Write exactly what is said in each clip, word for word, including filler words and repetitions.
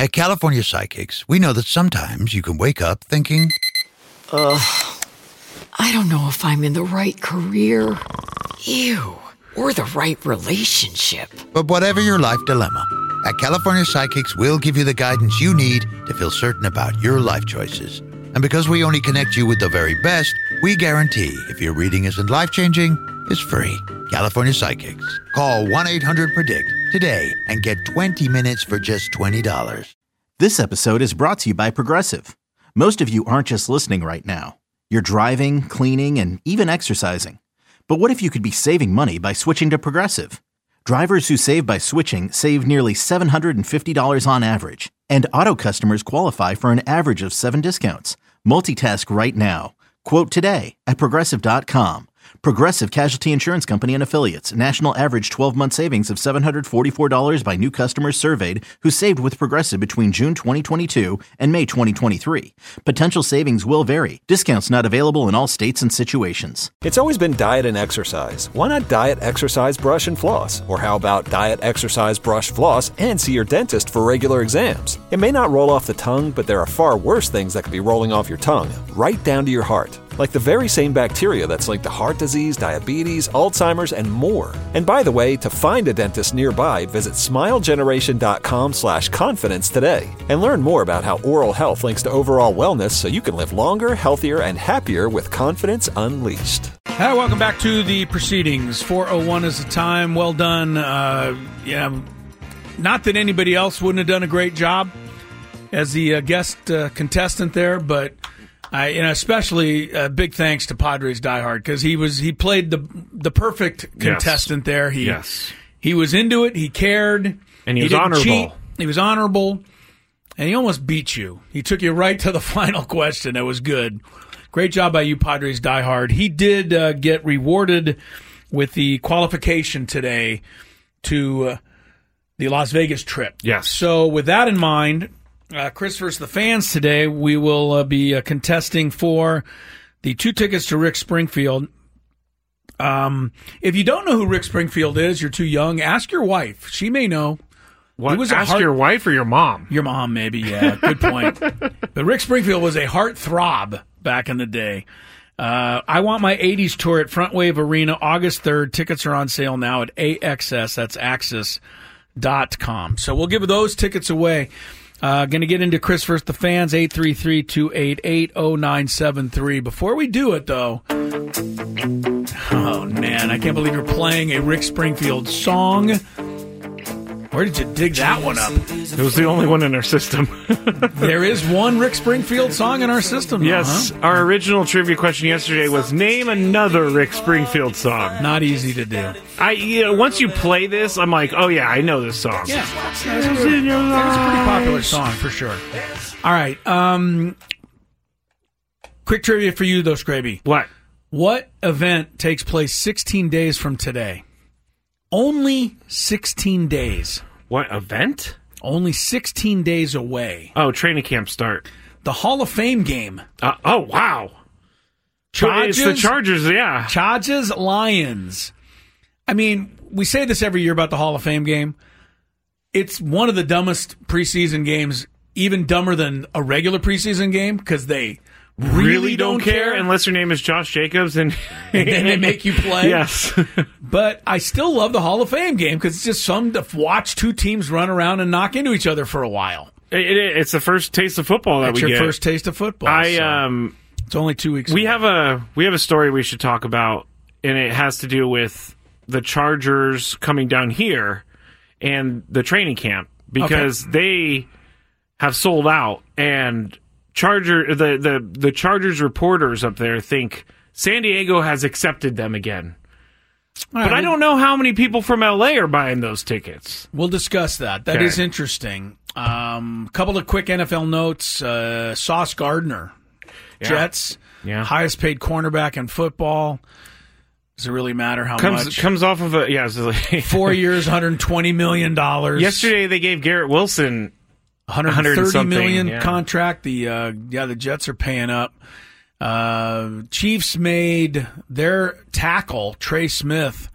At California Psychics, we know that sometimes you can wake up thinking, Ugh, I don't know if I'm in the right career. Ew. Or the right relationship. But whatever your life dilemma, at California Psychics, we'll give you the guidance you need to feel certain about your life choices. And because we only connect you with the very best, we guarantee if your reading isn't life-changing, it's free. California Psychics. Call one eight hundred predict today and get twenty minutes for just twenty dollars. This episode is brought to you by Progressive. Most of you aren't just listening right now. You're driving, cleaning, and even exercising. But what if you could be saving money by switching to Progressive? Drivers who save by switching save nearly seven hundred fifty dollars on average. And auto customers qualify for an average of seven discounts. Multitask right now. Quote today at Progressive dot com. Progressive Casualty Insurance Company and Affiliates. National average twelve-month savings of seven hundred forty-four dollars by new customers surveyed who saved with Progressive between June twenty twenty-two and May twenty twenty-three. Potential savings will vary. Discounts not available in all states and situations. It's always been diet and exercise. Why not diet, exercise, brush, and floss? Or how about diet, exercise, brush, floss, and see your dentist for regular exams? It may not roll off the tongue, but there are far worse things that could be rolling off your tongue, right down to your heart. Like the very same bacteria that's linked to heart disease, diabetes, Alzheimer's, and more. And by the way, to find a dentist nearby, visit smilegeneration.com slash confidence today. And learn more about how oral health links to overall wellness so you can live longer, healthier, and happier with confidence unleashed. Hi, welcome back to the proceedings. four oh one is the time. Well done. Uh, yeah, not that anybody else wouldn't have done a great job as the uh, guest uh, contestant there, but... I, and especially a uh, big thanks to Padres Diehard because he was he played the the perfect contestant yes. there. He yes. he was into it. He cared, and he, he was didn't honorable. Cheat. He was honorable, and he almost beat you. He took you right to the final question. That was good. Great job by you, Padres Diehard. He did uh, get rewarded with the qualification today to uh, the Las Vegas trip. Yes. So with that in mind. Uh, Chris versus the fans today, we will uh, be uh, contesting for the two tickets to Rick Springfield. Um, if you don't know who Rick Springfield is, you're too young, ask your wife. She may know. What? He was ask heart- your wife or your mom? Your mom, maybe, yeah. Good point. But Rick Springfield was a heartthrob back in the day. Uh, I Want My eighties tour at Front Wave Arena, August third. Tickets are on sale now at A X S, that's axis dot com. So we'll give those tickets away. Uh, going to get into Chris versus the fans, eight three three, two eight eight, oh nine seven three. Before we do it, though, oh, man, I can't believe you're playing a Rick Springfield song. Where did you dig that one up? It was the only one in our system. There is one Rick Springfield song in our system, though, yes. Huh? Our original trivia question yesterday was name another Rick Springfield song. Not easy to do. I you know, once you play this, I'm like, oh, yeah, I know this song. Yeah. It's a, it's a pretty popular song, for sure. All right. Um, quick trivia for you, though, Scraby. What? What event takes place sixteen days from today? Only sixteen days. What event? Only sixteen days away. Oh, training camp start. The Hall of Fame game. Uh, oh, wow. Chargers, it's the Chargers, yeah. Chargers, Lions. I mean, we say this every year about the Hall of Fame game. It's one of the dumbest preseason games, even dumber than a regular preseason game, because they really, really don't, don't care, care unless your name is Josh Jacobs. And, and then they make you play. Yes. But I still love the Hall of Fame game because it's just fun to watch two teams run around and knock into each other for a while. It, it, it's the first taste of football that That's we your get. first taste of football. I so um, it's only two weeks. We away. have a we have a story we should talk about, and it has to do with the Chargers coming down here and the training camp because okay. they have sold out, and Charger the, the the Chargers reporters up there think San Diego has accepted them again. Right, but I don't know how many people from L A are buying those tickets. We'll discuss that. That okay. is interesting. A um, couple of quick N F L notes. Uh, Sauce Gardner, yeah. Jets, yeah. highest paid cornerback in football. Does it really matter how comes, much? Comes off of a yeah, like four years, one hundred twenty million dollars. Yesterday they gave Garrett Wilson one hundred thirty million yeah. contract. The uh, yeah, the Jets are paying up. Uh, Chiefs made their tackle Trey Smith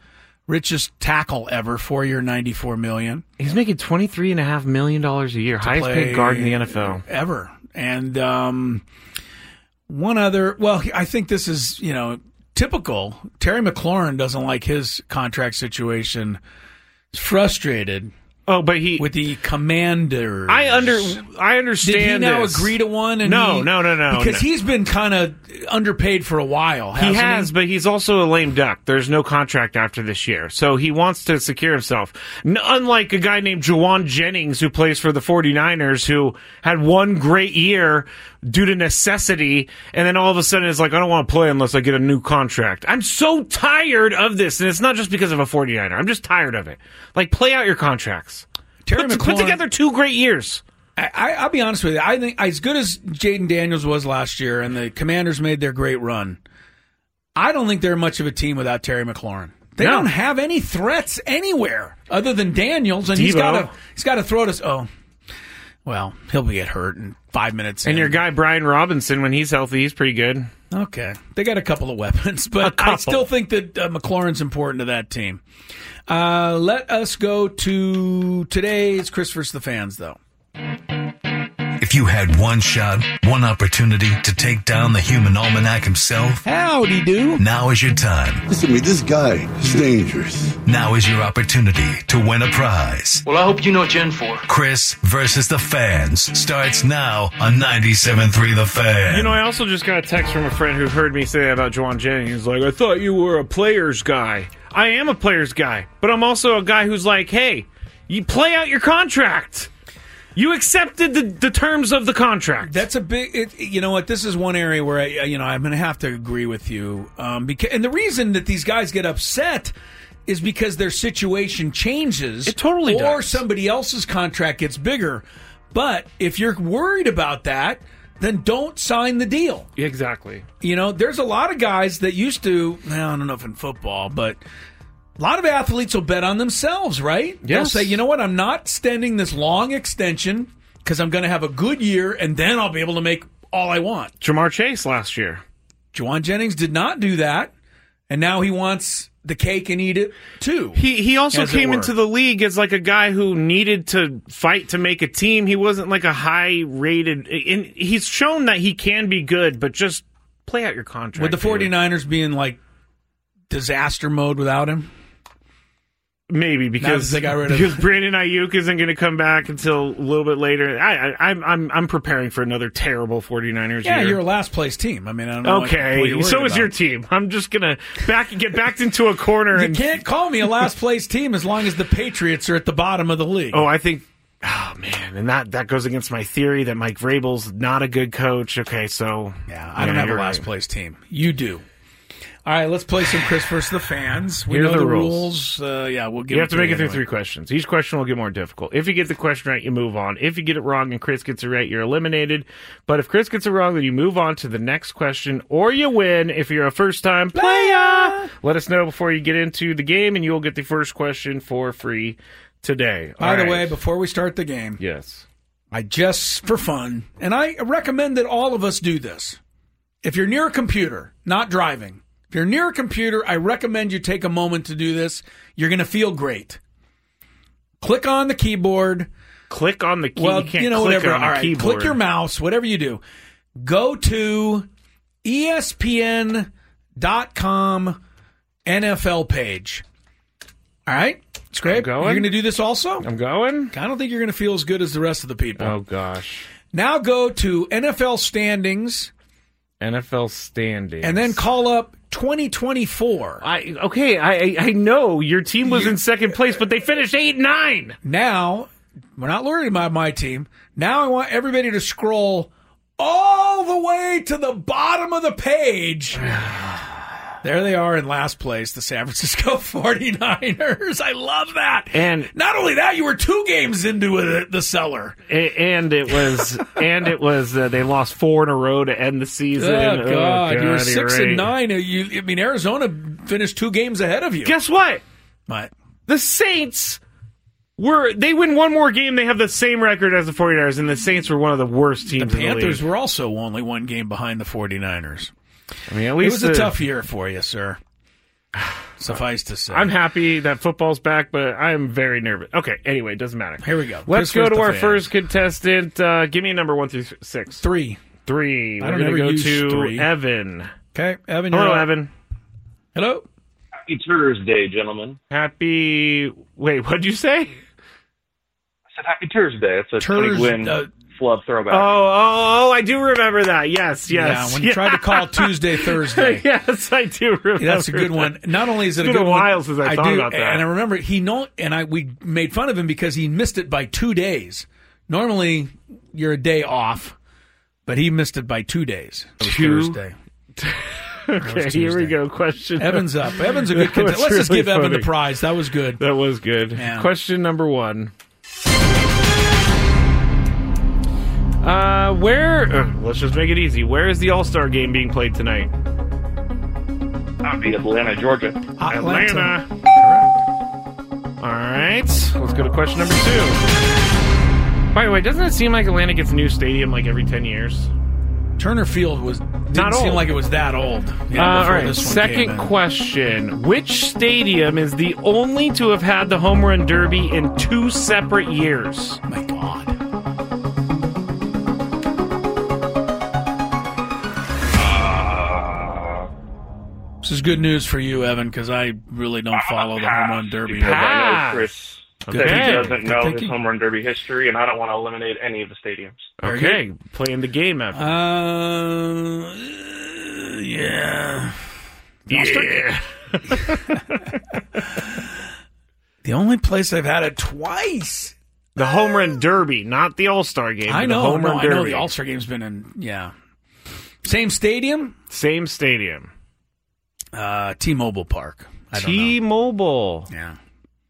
richest tackle ever, four-year, ninety-four million dollars. He's making twenty-three point five million dollars a year, highest paid guard in the N F L. Ever. And um, one other, well, I think this is, you know, typical. Terry McLaurin doesn't like his contract situation. He's frustrated. Oh, but he with the Commanders. I under I understand. Did he now this. agree to one? And no, he, no, no, no. Because no. he's been kind of underpaid for a while. He has, he? but he's also a lame duck. There's no contract after this year, so he wants to secure himself. N- unlike a guy named Juwan Jennings who plays for the 49ers, who had one great year due to necessity, and then all of a sudden is like, I don't want to play unless I get a new contract. I'm so tired of this, and it's not just because of a 49er. I'm just tired of it. Like, play out your contracts. Terry Put, McLaurin, put together two great years. I, I, I'll be honest with you. I think as good as Jaden Daniels was last year, and the Commanders made their great run, I don't think they're much of a team without Terry McLaurin. They no. don't have any threats anywhere other than Daniels, and Debo. he's got to he's got to throw to. Oh, well, he'll be get hurt in five minutes. And in. your guy Brian Robinson, when he's healthy, he's pretty good. Okay, they got a couple of weapons, but I still think that uh, McLaurin's important to that team. Uh, let us go to today's Chris versus the Fans, though. If you had one shot, one opportunity to take down the human almanac himself, howdy do. Now is your time. Listen to me, this guy is dangerous. Now is your opportunity to win a prize. Well, I hope you know what you're in for. Chris versus the Fans starts now on ninety-seven point three The Fan. You know, I also just got a text from a friend who heard me say that about Juwan Jennings. He's like, I thought you were a player's guy. I am a player's guy, but I'm also a guy who's like, hey, you play out your contract. You accepted the, the terms of the contract. That's a big. It, you know what? This is one area where I, you know, I'm going to have to agree with you. Um, because and the reason that these guys get upset is because their situation changes. It totally or does. somebody else's contract gets bigger. But if you're worried about that, then don't sign the deal. Exactly. You know, there's a lot of guys that used to. Well, I don't know if in football, but. A lot of athletes will bet on themselves, right? Yes. They'll say, you know what, I'm not extending this long extension because I'm going to have a good year, and then I'll be able to make all I want. Jamar Chase last year. Juwan Jennings did not do that, and now he wants the cake and eat it, too. He he also came into the league as like a guy who needed to fight to make a team. He wasn't like a high-rated... And he's shown that he can be good, but just play out your contract. With the dude. 49ers being like disaster mode without him? Maybe because they got rid of because Brandon Ayuk isn't going to come back until a little bit later. I, I, I'm I'm I'm preparing for another terrible 49ers yeah, year. you're a last place team. I mean, I don't know. Okay, what, what so is about. your team. I'm just gonna back get backed into a corner. You and can't call me a last place team as long as the Patriots are at the bottom of the league. Oh, I think. Oh man, and that that goes against my theory that Mike Vrabel's not a good coach. Okay, so yeah, I don't yeah, have a last right. place team. You do. All right, let's play some Chris versus the Fans. We Here know are the the rules. rules. Uh, yeah, we'll give You have to make it through anyway. three questions. Each question will get more difficult. If you get the question right, you move on. If you get it wrong and Chris gets it right, you're eliminated. But if Chris gets it wrong, then you move on to the next question, or you win if you're a first-time player. Let us know before you get into the game, and you'll get the first question for free today. By All the right. way, before we start the game, Yes. I just, for fun, and I recommend that all of us do this. If you're near a computer, not driving, if you're near a computer, I recommend you take a moment to do this. You're going to feel great. Click on the keyboard. Click on the key. Well, you can't you know, click whatever. on All the right, keyboard. click your mouse, whatever you do. Go to E S P N dot com N F L page. All right? It's great. I'm going. You're going to do this also? I'm going. I don't think you're going to feel as good as the rest of the people. Oh, gosh. Now go to N F L standings N F L standings. and then call up twenty twenty-four. I okay, I I know your team was in second place, but they finished eight and nine. Now, we're not learning about my team. Now I want everybody to scroll all the way to the bottom of the page. There they are in last place, the San Francisco forty-niners. I love that. And not only that, you were two games into it, the cellar. And it was, and it was. Uh, they lost four in a row to end the season. Oh, God. Oh, God you were six right. and nine. You, I mean, Arizona finished two games ahead of you. Guess what? What? The Saints were. They win one more game. They have the same record as the forty-niners, and the Saints were one of the worst teams. The in the Panthers league. were also only one game behind the forty-niners. I mean, at It least was a the, tough year for you, sir. Suffice to say. I'm happy that football's back, but I'm very nervous. Okay, anyway, it doesn't matter. Here we go. Let's Chris go to our fan. first contestant. Uh, give me a number one through six. Three. Three. I We're don't going to ever go use to three. Evan. Okay, Evan. Hello, you're up. Evan. Hello. Happy Thursday, gentlemen. Happy. Wait, what'd you say? I said Happy Thursday. It's a Tony Turs- Gwynn uh, flub throwback. Oh, oh, oh, I do remember that. Yes, yes. Yeah, when you tried to call Tuesday, Thursday. Yes, I do remember. Yeah, that's a good that. one. Not only is it It's a been good a while one, since I thought do, about that. and I remember he know, and I we made fun of him because he missed it by two days. Normally, you're a day off, but he missed it by two days. It was Two? Thursday. Okay, here we go. Question. Evan's up. Evan's a good That contestant. was Let's just really give Evan funny. the prize. That was good. That was good. Yeah. Question number one. Uh, where? Uh, let's just make it easy. Where is the All-Star game being played tonight? That would be Atlanta, Georgia. Atlanta. Correct. All right. Let's go to question number two. By the way, doesn't it seem like Atlanta gets a new stadium like every ten years? Turner Field was didn't Not seem old. like it was that old. Yeah, Uh, all before right. this one came Second in. question. Which stadium is the only to have had the Home Run Derby in two separate years? My God. This is good news for you, Evan, because I really don't follow the home run derby. Because I Pass. know Chris Good that he thinking. doesn't Good know thinking. his home run derby history, and I don't want to eliminate any of the stadiums. Very Okay. Playing the game, Evan. Uh, yeah. yeah. The only place I've had it twice. The Home Run Derby, not the All-Star game. I but know. The Home no, Run I Derby. know the All Star game's been in. Yeah. Same stadium. Same stadium. Uh, T-Mobile Park. I don't T-Mobile. know. Yeah.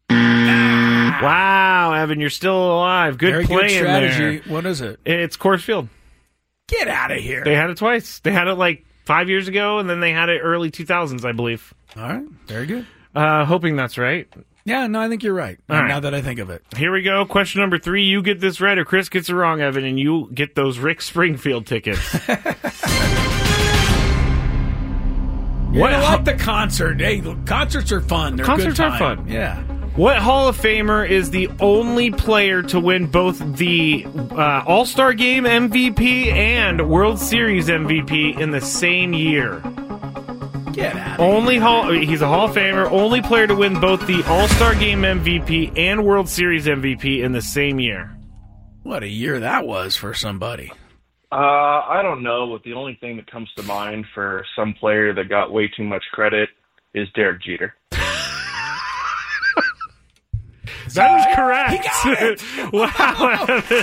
Wow, Evan, you're still alive. Good Very play good in strategy. there. What is it? It's Coors Field. Get out of here. They had it twice. They had it like five years ago, and then they had it early two thousands, I believe. All right. Very good. Uh, hoping that's right. Yeah, no, I think you're right. All right. Now that I think of it. Here we go. Question number three. You get this right, or Chris gets it wrong, Evan, and you get those Rick Springfield tickets. Yeah, What I ho- like the concert. Hey, look, concerts are fun. They're a Concerts good are time. fun. Yeah. What Hall of Famer is the only player to win both the uh, All-Star Game M V P and World Series M V P in the same year? Get out of Only Hall. He's a Hall of Famer. Only player to win both the All-Star Game M V P and World Series M V P in the same year. What a year that was for somebody. Uh, I don't know, but the only thing that comes to mind for some player that got way too much credit is Derek Jeter. That is correct. He got it. Wow.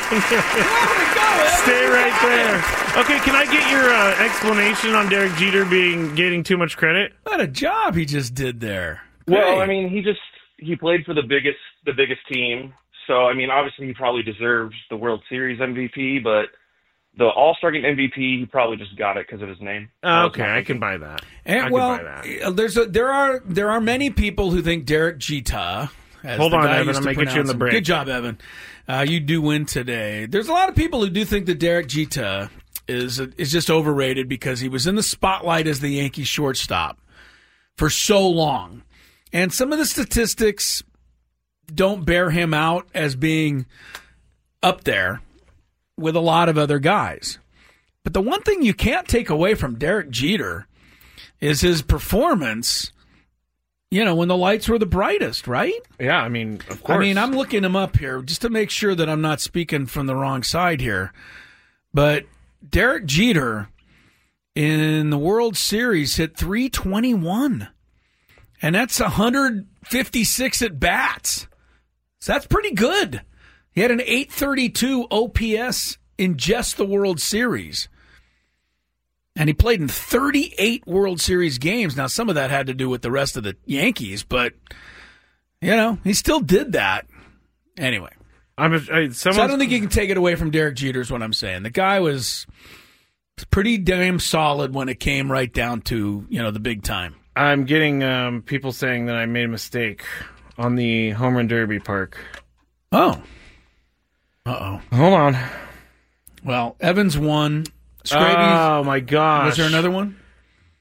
Stay right there. Okay, can I get your uh, explanation on Derek Jeter being getting too much credit? What a job he just did there. Well, Great. I mean, he just he played for the biggest the biggest team, so I mean, obviously he probably deserves the World Series M V P, but the All-Star Game M V P, he probably just got it because of his name. Uh, okay, I can buy that. And, I can well, buy that. there's a, there are there are many people who think Derek Jeter. as Hold the on, guy Evan, used I'm to gonna get you in pronounce the him. break. Good job, Evan. Uh, you do win today. There's a lot of people who do think that Derek Jeter is is just overrated because he was in the spotlight as the Yankees shortstop for so long, and some of the statistics don't bear him out as being up there with a lot of other guys. But the one thing you can't take away from Derek Jeter is his performance, you know, when the lights were the brightest, right? Yeah, I mean, of course. I mean, I'm looking him up here just to make sure that I'm not speaking from the wrong side here. But Derek Jeter in the World Series hit three twenty-one, and that's one hundred fifty-six at bats. So that's pretty good. He had an eight thirty-two O P S in just the World Series. And he played in thirty-eight World Series games. Now, some of that had to do with the rest of the Yankees, but, you know, he still did that. Anyway. I'm a, I, So I don't think you can take it away from Derek Jeter is what I'm saying. The guy was pretty damn solid when it came right down to, you know, the big time. I'm getting um, people saying that I made a mistake on the Home Run Derby park. Oh. Uh-oh. Hold on. Well, Evans won. Scraby's, Oh, my gosh. was there another one?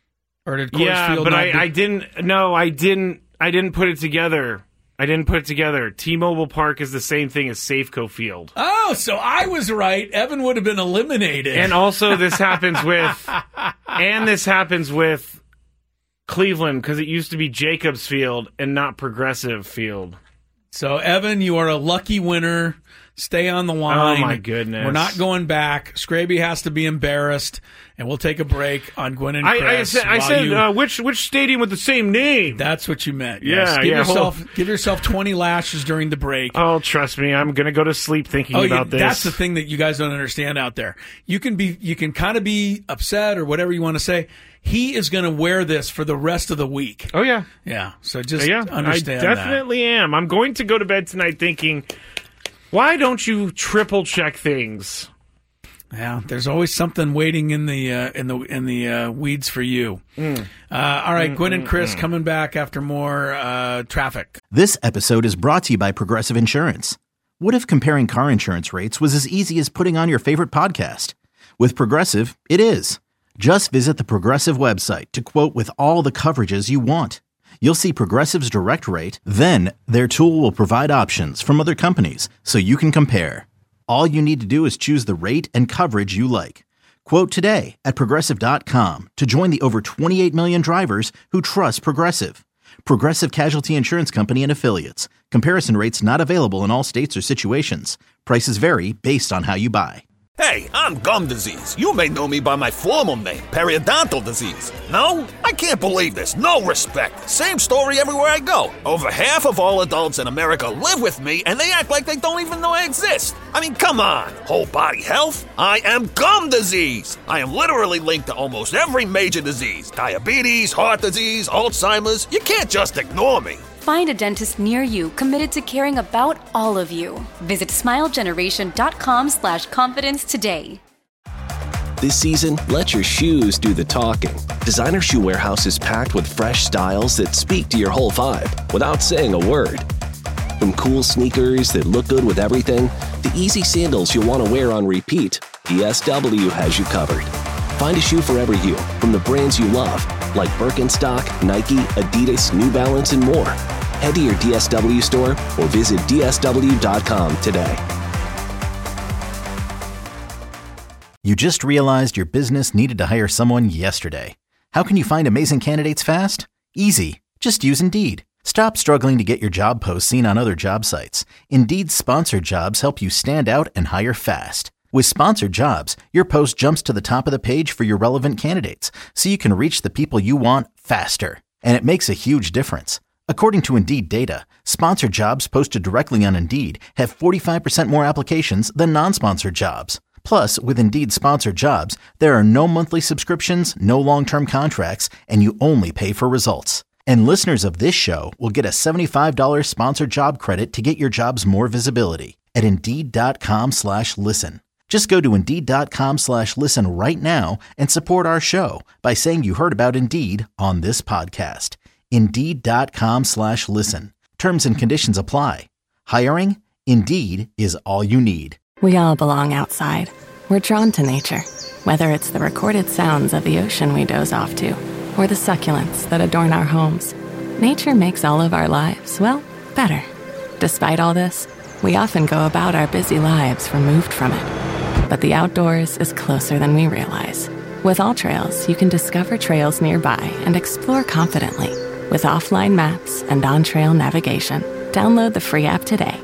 Or did Coors yeah, Field but not I, do- I didn't. No, I didn't. I didn't put it together. I didn't put it together. T-Mobile Park is the same thing as Safeco Field. Oh, so I was right. Evan would have been eliminated. And also, this happens with, and this happens with Cleveland because it used to be Jacobs Field and not Progressive Field. So, Evan, you are a lucky winner. Stay on the line. Oh, my goodness. We're not going back. Scraby has to be embarrassed, and we'll take a break on Gwen and I, Chris. I said, I while said you- uh, which which stadium with the same name? That's what you meant. Yeah, yes. Give yeah, yourself hold- give yourself twenty lashes during the break. Oh, trust me, I'm going to go to sleep thinking Oh, about you, this. that's the thing that you guys don't understand out there. You can be, you can kind of be upset or whatever you want to say. He is going to wear this for the rest of the week. Oh, yeah. Yeah. So just yeah, understand I definitely am. I'm going to go to bed tonight thinking, why don't you triple check things? that. Yeah. There's always something waiting in the uh, in the in the uh, weeds for you. Mm. Uh, all right, Mm, Gwen and mm, Chris mm. coming back after more uh, traffic. This episode is brought to you by Progressive Insurance. What if comparing car insurance rates was as easy as putting on your favorite podcast? With Progressive, it is. Just visit the Progressive website to quote with all the coverages you want. You'll see Progressive's direct rate, then their tool will provide options from other companies so you can compare. All you need to do is choose the rate and coverage you like. Quote today at Progressive dot com to join the over twenty-eight million drivers who trust Progressive. Progressive Casualty Insurance Company and Affiliates. Comparison rates not available in all states or situations. Prices vary based on how you buy. Hey, I'm gum disease. You may know me by my formal name, periodontal disease. No? I can't believe this. No respect. Same story everywhere I go. Over half of all adults in America live with me, and they act like they don't even know I exist. I mean, come on. Whole body health? I am gum disease. I am literally linked to almost every major disease. Diabetes, heart disease, Alzheimer's. You can't just ignore me. Find a dentist near you committed to caring about all of you. Visit smilegeneration.com slash confidence today. This season, let your shoes do the talking. Designer Shoe Warehouse is packed with fresh styles that speak to your whole vibe without saying a word. From cool sneakers that look good with everything, to easy sandals you'll want to wear on repeat, D S W has you covered. Find a shoe for every you from the brands you love, like Birkenstock, Nike, Adidas, New Balance, and more. Head to your D S W store or visit D S W dot com today. You just realized your business needed to hire someone yesterday. How can you find amazing candidates fast? Easy. Just use Indeed. Stop struggling to get your job posts seen on other job sites. Indeed's sponsored jobs help you stand out and hire fast. With sponsored jobs, your post jumps to the top of the page for your relevant candidates, so you can reach the people you want faster. And it makes a huge difference. According to Indeed data, sponsored jobs posted directly on Indeed have forty-five percent more applications than non-sponsored jobs. Plus, with Indeed sponsored jobs, there are no monthly subscriptions, no long-term contracts, and you only pay for results. And listeners of this show will get a seventy-five dollars sponsored job credit to get your jobs more visibility at Indeed.com slash listen. Just go to Indeed.com slash listen right now and support our show by saying you heard about Indeed on this podcast. Indeed.com slash listen. Terms and conditions apply. Hiring? Indeed is all you need. We all belong outside. We're drawn to nature, whether it's the recorded sounds of the ocean we doze off to, or the succulents that adorn our homes. Nature makes all of our lives, well, better. Despite all this, we often go about our busy lives removed from it. But the outdoors is closer than we realize. With AllTrails, you can discover trails nearby and explore confidently. With offline maps and on-trail navigation, download the free app today.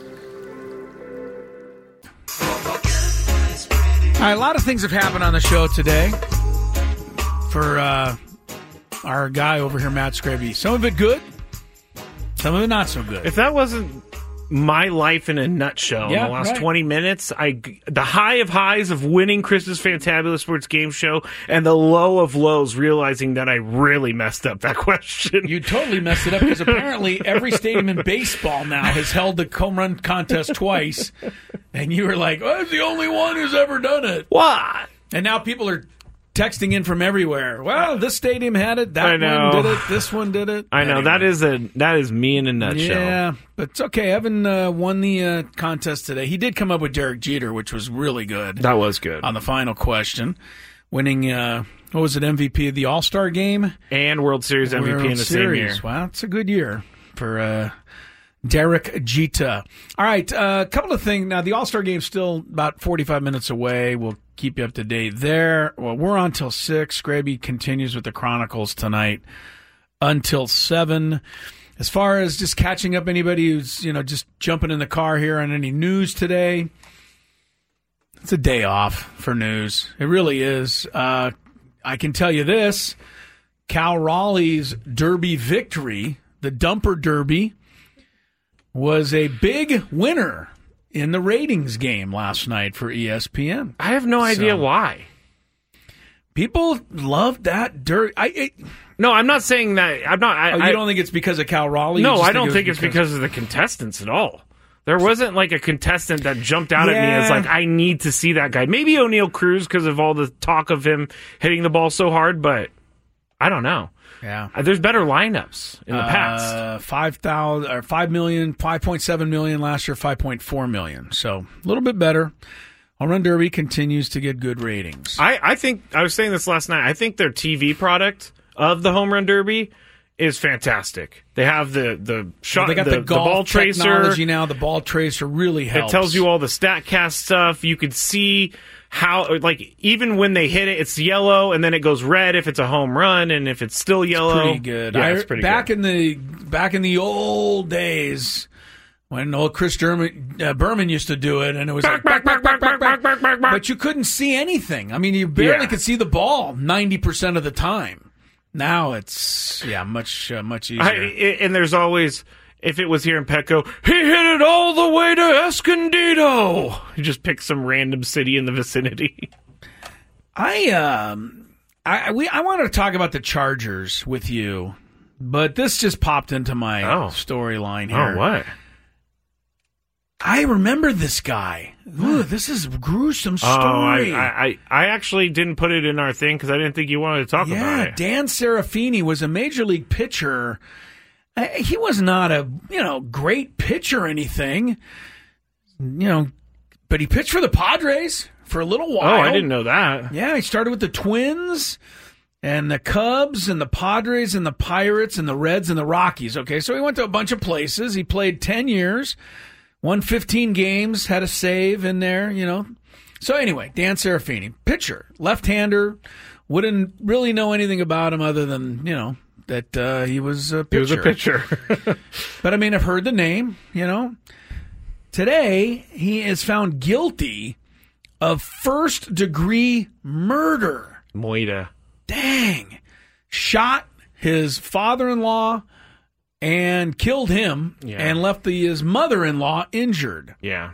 All right, a lot of things have happened on the show today for uh, our guy over here, Matt Scraby. Some of it good, some of it not so good. If that wasn't my life in a nutshell Yeah, in the last right. twenty minutes, I the high of highs of winning Chris's Fantabulous Sports Game Show and the low of lows realizing that I really messed up that question. You totally messed it up because apparently every stadium in baseball now has held the home run contest twice, and you were like, "Oh, I'm the only one who's ever done it." Why? And now people are texting in from everywhere. Well, this stadium had it. That I know. one did it. This one did it. I know Anyway. that is a that is me in a nutshell. Yeah, but it's okay. Evan uh, won the uh, contest today. He did come up with Derek Jeter, which was really good. That was good. On the final question. winning, uh, what was it, M V P of the All-Star game? And World Series M V P World in the Series. same year. Wow, it's a good year for uh, Derek Jeter. All right, a uh, couple of things. Now, the All-Star game's still about forty-five minutes away. We'll keep you up to date there. Well, we're on till six. Graby continues with the Chronicles tonight until seven. As far as just catching up anybody who's, you know, just jumping in the car here on any news today, it's a day off for news. It really is. Uh, I can tell you this. Cal Raleigh's Derby victory, the Dumper Derby, was a big winner in the ratings game last night for E S P N. I have no idea So, why. People loved that Derby. I, it, no, I'm not saying that. I'm not. I, oh, you I, don't think it's because of Cal Raleigh? No, You just I don't it think was it's because of the contestants at all. There wasn't like a contestant that jumped out at me Yeah. as like, I need to see that guy. Maybe O'Neal Cruz because of all the talk of him hitting the ball so hard, but I don't know. Yeah, Uh, There's better lineups in the uh, past. Five thousand or five million, five point seven million last year, five point four million. So a little bit better. Home Run Derby continues to get good ratings. I, I think, I was saying this last night, I think their T V product of the Home Run Derby is fantastic. They have the, the shot, Well, they got the, the, the golf ball tracer. technology now. The ball tracer really helps. It tells you all the StatCast stuff. You could see how, like, even when they hit it, it's yellow, and then it goes red if it's a home run, and if it's still yellow, Pretty good. Yeah, I, it's pretty back good. in the back in the old days when old Chris German, uh, Berman used to do it, and it was like, back, back, back, back, back, back, back, but you couldn't see anything. I mean, you barely Yeah. could see the ball ninety percent of the time. Now it's yeah, much uh, much easier. I, and there's always, if it was here in Petco, he hit it all the way to Escondido. You just pick some random city in the vicinity. I um I we I wanted to talk about the Chargers with you, but this just popped into my Oh. storyline here. Oh, what? I remember this guy. Ooh, this is a gruesome story. Oh, I, I, I actually didn't put it in our thing because I didn't think you wanted to talk yeah, about it. Dan Serafini was a major league pitcher. Uh, He was not a you know great pitcher or anything, you know, but he pitched for the Padres for a little while. Oh, I didn't know that. Yeah, he started with the Twins and the Cubs and the Padres and the Pirates and the Reds and the Rockies. Okay, so he went to a bunch of places. He played ten years, won fifteen games, had a save in there, you know. So anyway, Dan Serafini, pitcher, left-hander, wouldn't really know anything about him other than, you know, that uh, he was a pitcher. He was a pitcher. But, I mean, I've heard the name, you know. Today, he is found guilty of first-degree murder. Moida. Dang. Shot his father-in-law and killed him Yeah. and left the, his mother-in-law injured. Yeah.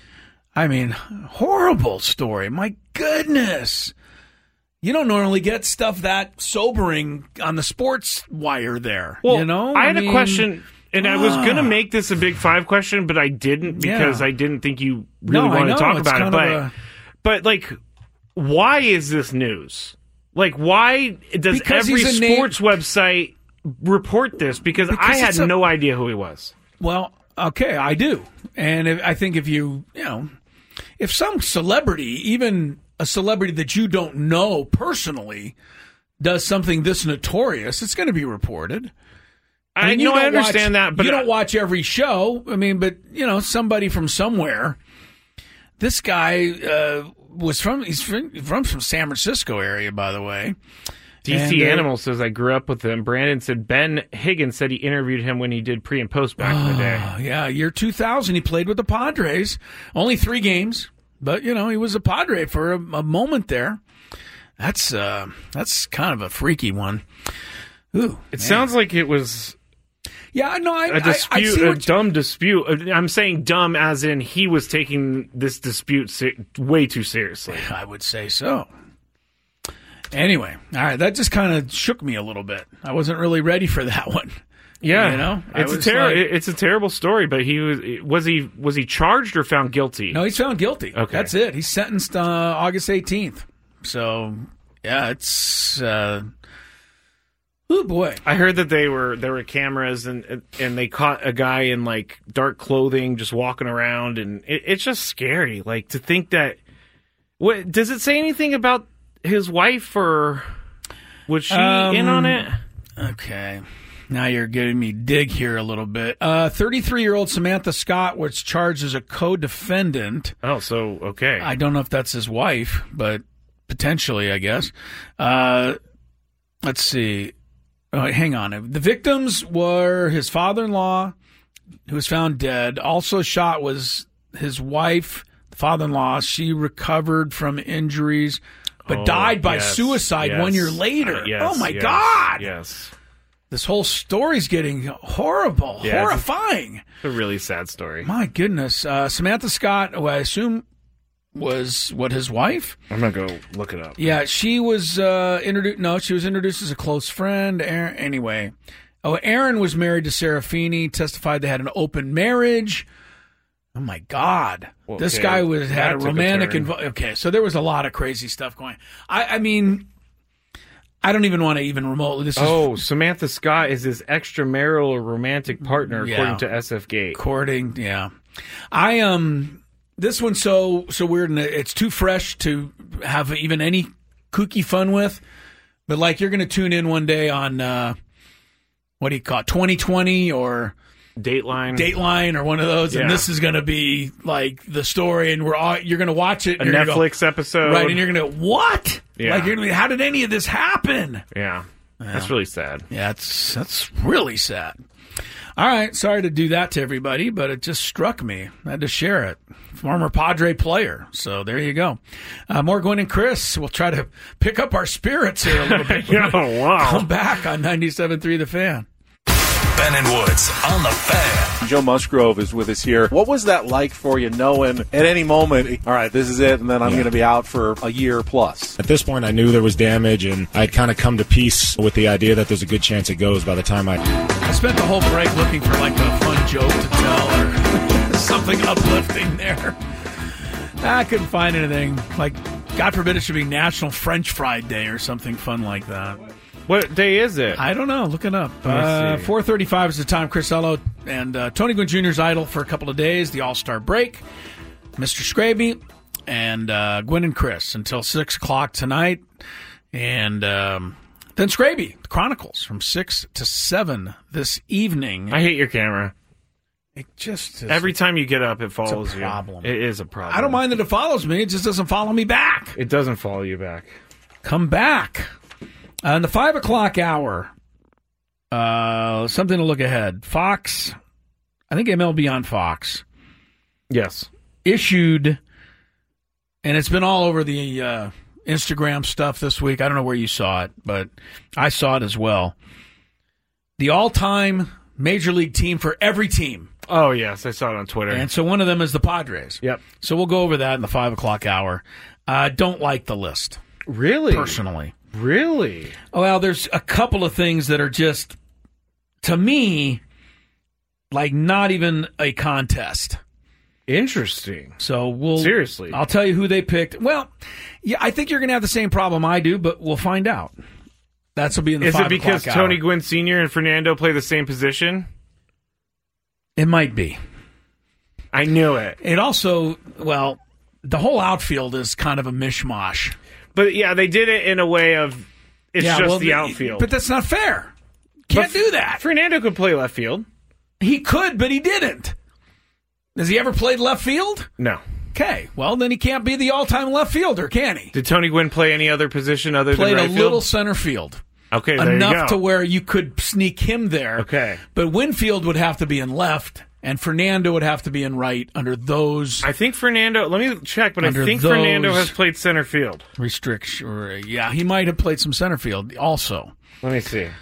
I mean, horrible story. My goodness. You don't normally get stuff that sobering on the sports wire there. Well, you know? I had mean, a question, and I was ah. going to make this a big five question, but I didn't because Yeah. I didn't think you really No, I wanted know. to talk It's about it. kind of But, a- but, like, why is this news? Like, why does Because every he's a na- sports website report this? Because, Because I had it's a- no idea who he was. Well, okay, I do. And if, I think if you, you know, if some celebrity, even a celebrity that you don't know personally, does something this notorious, it's going to be reported. I, mean, you know I don't understand watch- that, but you I- don't watch every show. I mean, but, you know, somebody from somewhere. This guy uh, was from, he's from, from from San Francisco area, by the way. D C And, uh, Animal says, I grew up with him. Brandon said Ben Higgins said he interviewed him when he did pre and post back in the day. Oh, yeah, year two thousand, he played with the Padres. Only three games, but, you know, he was a Padre for a, a moment there. That's uh, that's kind of a freaky one. Ooh, It man. sounds like it was yeah, no, I, a I, I dispute, see a what you- dumb dispute. I'm saying dumb as in he was taking this dispute se- way too seriously. I would say so. Anyway, all right, that just kind of shook me a little bit. I wasn't really ready for that one. Yeah, You know, I it's a was ter- like- it's a terrible story. But he was was he was he charged or found guilty? No, he's found guilty. Okay. That's it. He's sentenced uh, August eighteenth. So, yeah, it's. Uh, oh, boy. I heard that they were there were cameras and and they caught a guy in like dark clothing just walking around, and it, it's just scary. Like to think that. What does it say anything about his wife, or was she Um, in on it? Okay. Now you're giving me dig here a little bit. Uh, thirty-three-year-old Samantha Scott was charged as a co-defendant. Oh, so, okay. I don't know if that's his wife, but potentially, I guess. Uh, let's see. Oh, hang on. The victims were his father-in-law, who was found dead. Also shot was his wife, the father-in-law. She recovered from injuries, but Oh, died by yes, suicide yes. one year later. Uh, yes, oh, my yes, God. Yes. This whole story's getting horrible, Yeah, it's a- horrifying. It's a really sad story. My goodness. Uh, Samantha Scott, who I assume was, what, his wife? I'm going to go look it up. Yeah, she was uh, introduced. No, she was introduced as a close friend. Aaron, anyway, oh, Aaron was married to Sarah Feeney. Testified they had an open marriage. Oh my God, Well, this okay, guy was had that a took a romantic. turn. Invo- okay, so there was a lot of crazy stuff going. I, I mean, I don't even want to even remotely. This is Oh, Samantha Scott is his extramarital or romantic partner, Yeah. according to S F Gate. Courting, yeah. I um, this one's so so weird, and it's too fresh to have even any kooky fun with. But like, you're going to tune in one day on uh, what do you call it, twenty twenty or Dateline, Dateline, or one of those, Yeah. and this is going to be like the story, and we're all you're going to watch it, A and you're gonna Netflix go, episode. right? And you're going to what? Yeah. Like, you're going to be, how did any of this happen? Yeah. That's really sad. Yeah, that's that's really sad. All right, sorry to do that to everybody, but it just struck me. I had to share it. Former Padre player, so there you go. Uh, more Gwen and Chris. We'll try to pick up our spirits here a little bit. Oh, wow. Come back on ninety-seven point three The Fan. Ben and Woods on the Fan. Joe Musgrove is with us here. What was that like for you, knowing at any moment, all right, this is it, and then I'm Yeah. going to be out for a year plus? At this point, I knew there was damage, and I'd kind of come to peace with the idea that there's a good chance it goes by the time I... I spent the whole break looking for like a fun joke to tell or something uplifting there. I couldn't find anything. Like, God forbid it should be National French Fry Day or something fun like that. What day is it? I don't know. Look it up. Let me Uh, see. four thirty-five is the time. Chris Ello and uh, Tony Gwynn Junior's idle for a couple of days. The All-Star break. Mister Scraby and uh, Gwen and Chris until six o'clock tonight. And um, then Scraby, the Chronicles, from six to seven this evening. I hate your camera. It just is, Every time you get up, it follows it's a problem. you. It is a problem. I don't mind that it follows me. It just doesn't follow me back. It doesn't follow you back. Come back. Uh, in the five o'clock hour, uh, something to look ahead. Fox, I think M L B on Fox. Yes. Issued, and it's been all over the uh, Instagram stuff this week. I don't know where you saw it, but I saw it as well. The all-time Major League team for every team. Oh, yes. I saw it on Twitter. And so one of them is the Padres. Yep. So we'll go over that in the five o'clock hour. I uh, don't like the list. Really? Personally. Really? Well, there's a couple of things that are just, to me, like not even a contest. Interesting. So we'll Seriously. I'll tell you who they picked. Well, yeah, I think you're going to have the same problem I do, but we'll find out. That's will be in the Is five it because o'clock hour. Tony Gwynn Senior and Fernando play the same position? It might be. I knew it. It also, well, the whole outfield is kind of a mishmash. But yeah, they did it in a way of it's Yeah, just well, the outfield. But that's not fair. Can't But do that. Fernando could play left field. He could, but he didn't. Has he ever played left field? No. Okay, well, then he can't be the all-time left fielder, can he? Did Tony Gwynn play any other position other Played than right a field? little center field. Okay, there Enough you go. to where you could sneak him there. Okay. But Winfield would have to be in left, and Fernando would have to be in right under those I think Fernando, let me check, but I Under think those- Fernando has played center field. restrictions. Yeah, he might have played some center field also. Let me see.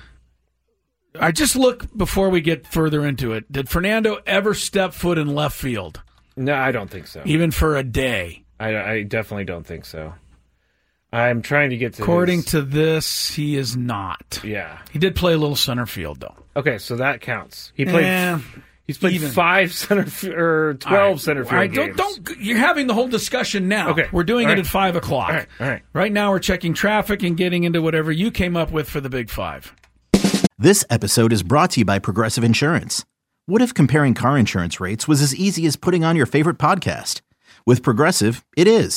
I just look before we get further into it. Did Fernando ever step foot in left field, No, I don't think so. even for a day? I, I definitely don't think so. I'm trying to get to According his- to this, he is not. Yeah. He did play a little center field, though. Okay, so that counts. He played. Eh, he's played even. five center f- or twelve All right, center field all right, games. Don't, don't. You're having the whole discussion now. Okay, we're doing all it right. at five o'clock. All right, all right. Right now, we're checking traffic and getting into whatever you came up with for the Big Five. This episode is brought to you by Progressive Insurance. What if comparing car insurance rates was as easy as putting on your favorite podcast? With Progressive, it is.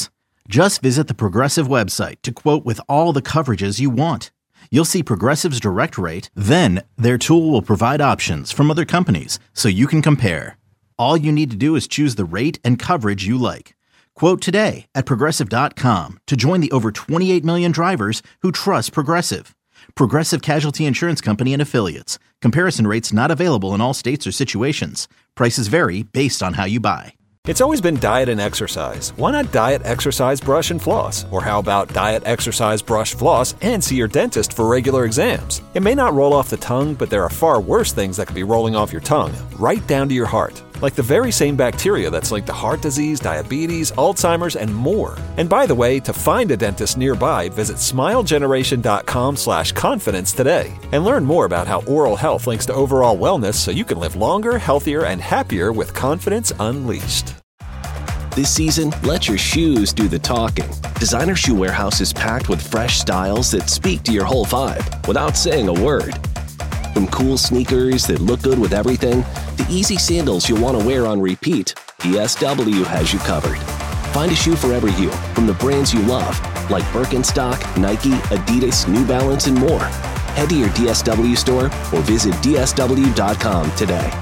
Just visit the Progressive website to quote with all the coverages you want. You'll see Progressive's direct rate, then their tool will provide options from other companies so you can compare. All you need to do is choose the rate and coverage you like. Quote today at Progressive dot com to join the over twenty-eight million drivers who trust Progressive. Progressive Casualty Insurance Company and Affiliates. Comparison rates not available in all states or situations. Prices vary based on how you buy. It's always been diet and exercise. Why not diet, exercise, brush, and floss? Or how about diet, exercise, brush, floss, and see your dentist for regular exams? It may not roll off the tongue, but there are far worse things that could be rolling off your tongue, right down to your heart. Like the very same bacteria that's linked to heart disease, diabetes, Alzheimer's, and more. And by the way, to find a dentist nearby, visit smilegeneration.com slash confidence today. And learn more about how oral health links to overall wellness so you can live longer, healthier, and happier with confidence unleashed. This season, let your shoes do the talking. Designer Shoe Warehouse is packed with fresh styles that speak to your whole vibe without saying a word. From cool sneakers that look good with everything, to easy sandals you'll want to wear on repeat, D S W has you covered. Find a shoe for every you, from the brands you love, like Birkenstock, Nike, Adidas, New Balance, and more. Head to your D S W store or visit D S W dot com today.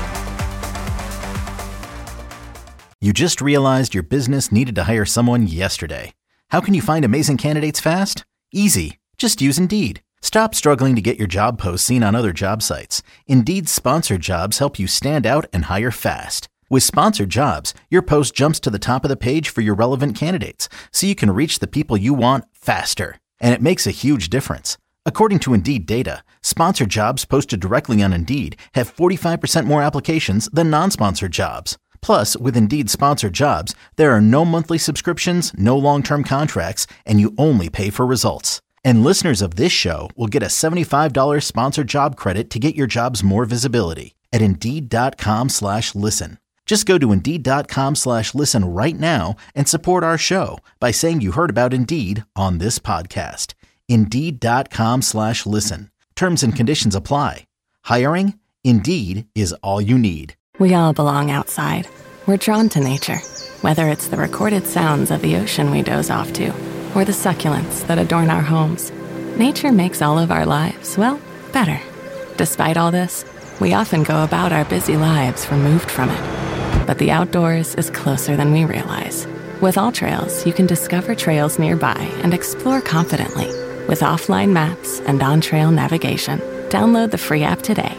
You just realized your business needed to hire someone yesterday. How can you find amazing candidates fast? Easy. Just use Indeed. Stop struggling to get your job posts seen on other job sites. Indeed's sponsored jobs help you stand out and hire fast. With sponsored jobs, your post jumps to the top of the page for your relevant candidates, so you can reach the people you want faster. And it makes a huge difference. According to Indeed data, sponsored jobs posted directly on Indeed have forty-five percent more applications than non-sponsored jobs. Plus, with Indeed sponsored jobs, there are no monthly subscriptions, no long-term contracts, and you only pay for results. And listeners of this show will get a seventy-five dollars sponsored job credit to get your jobs more visibility at Indeed.com slash listen. Just go to Indeed.com slash listen right now and support our show by saying you heard about Indeed on this podcast. Indeed.com slash listen. Terms and conditions apply. Hiring? Indeed is all you need. We all belong outside. We're drawn to nature, whether it's the recorded sounds of the ocean we doze off to, or the succulents that adorn our homes. Nature makes all of our lives, well, better. Despite all this, we often go about our busy lives removed from it. But the outdoors is closer than we realize. With AllTrails, you can discover trails nearby and explore confidently. With offline maps and on-trail navigation, download the free app today.